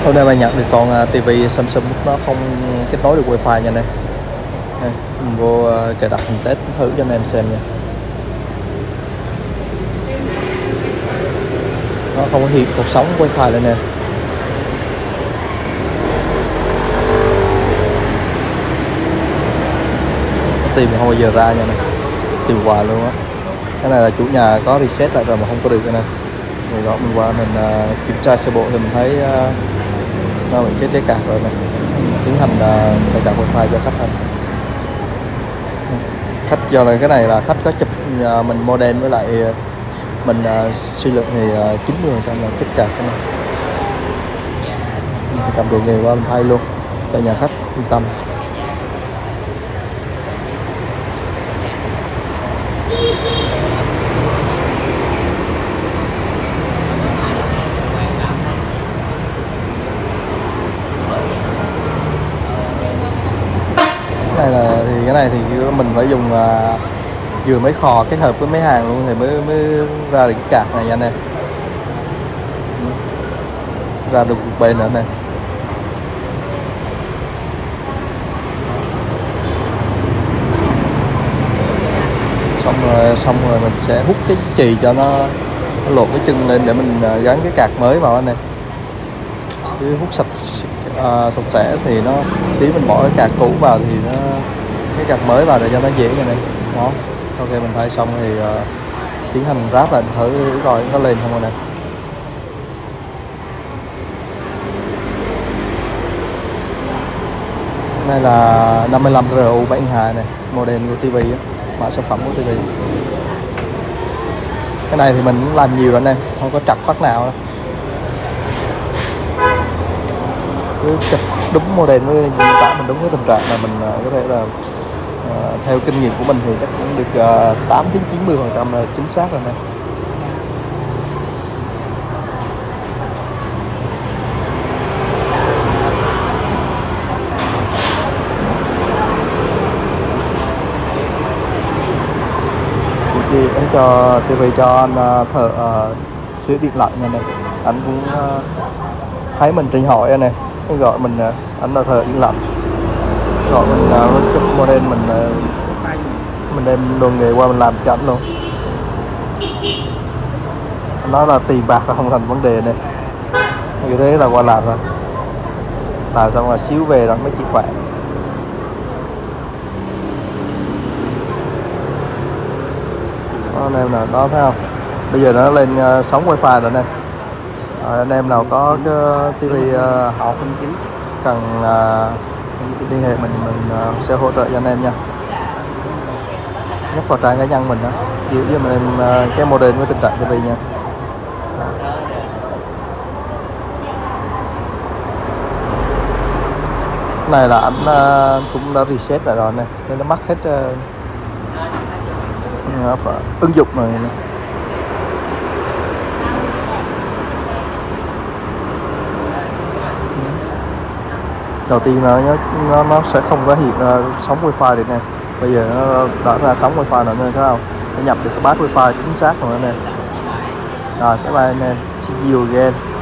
Hôm nay mình nhận được con tivi Samsung nó không kết nối được wifi nha anh em. Đây, mình vô cài đặt mình test thử cho anh em xem nha. Nó không có hiện cột sóng wifi lên nè. Tìm không bao giờ ra nha này, tìm hoài luôn á. Cái này là chủ nhà có reset lại rồi mà không có được nè. Rồi đó mình qua mình kiểm tra sơ bộ thì mình thấy nó bị chết cái card rồi nè. Tiến hành cài đặt wifi cho khách hàng. Khách do là cái này là khách có chụp mình modem với lại mình suy luận thì 90% là chết card cái này. Mình cầm đồ nghề qua mình thay luôn cho nhà khách yên tâm. Cái này thì mình phải dùng vừa mấy kho kết hợp với mấy hàng luôn thì mới ra được cái card này nha anh em. Ra được một bên nữa này. Xong rồi mình sẽ hút cái chì cho nó lột cái chân lên để mình gắn cái card mới vào anh này. Cứ hút sạch sẽ thì nó tí mình bỏ cái card cũ vào thì nó cái card mới vào để cho nó dễ như này. Đó, sau khi mình thay xong thì tiến hành ráp lại thử coi nó lên không rồi nè. Đây là 55 RU72 này, model của TV á, mã sản phẩm của TV. Cái này thì mình cũng làm nhiều rồi nè, không có trật phát nào đâu. Cứ chụp đúng model với diễn tả mình đúng cái tình trạng là mình có thể là theo kinh nghiệm của mình thì chắc cũng được 8-90% là chính xác rồi nè. Chị cho TV cho anh thợ sửa điện lạnh này, anh cũng thấy mình trên hỏi anh này, gọi mình anh là thợ điện lạnh, gọi mình chụp model mình đem đồ nghề qua mình làm cho anh luôn. Nó là tiền bạc là không thành vấn đề này, như thế là qua làm rồi, làm xong là xíu về rồi mới chịu khỏe. Anh em nào đó thấy không, bây giờ nó lên sóng wifi rồi nè. Anh em nào có cái TV học cần liên hệ mình sẽ hỗ trợ cho anh em nha. Nhắc vào trang cá nhân mình đó, giữ với mình em cái model với tình trạng TV nha. Cái này là anh cũng đã reset lại rồi nè, nên nó mắc hết ứng dụng này nè. Đầu tiên là nó sẽ không có hiện sóng wifi được nè. Bây giờ nó đã ra sóng wifi rồi nên thấy không, nó nhập được cái bát wifi chính xác rồi nè. Rồi, bye bye anh em, see you again.